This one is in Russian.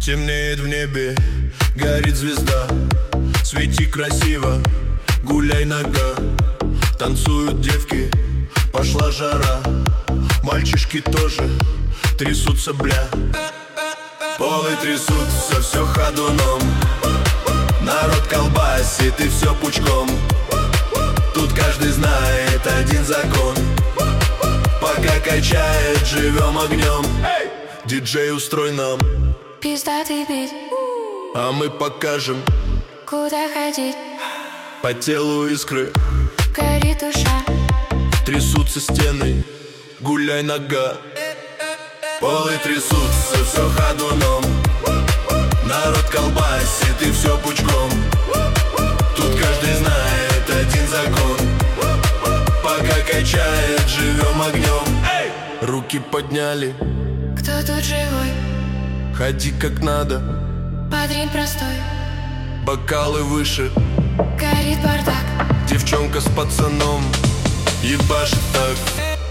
Темнеет в небе, горит звезда. Свети красиво, гуляй нога. Танцуют девки, пошла жара. Мальчишки тоже трясутся, бля. Полы трясутся, все ходуном. Народ колбасит и все пучком. Тут каждый знает один закон. Пока качает, живем огнем. Диджей, устрой нам пиздатый бит, а мы покажем, куда ходить. по телу искры, горит душа. трясутся стены, гуляй нога. Полы трясутся, все ходуном. Народ колбасит и все пучком. Тут каждый знает один закон. Пока качает, живем огнем. Руки подняли, Кто тут живой? ходи как надо. Падрин простой, Бокалы выше, горит бардак. девчонка с пацаном ебашит так.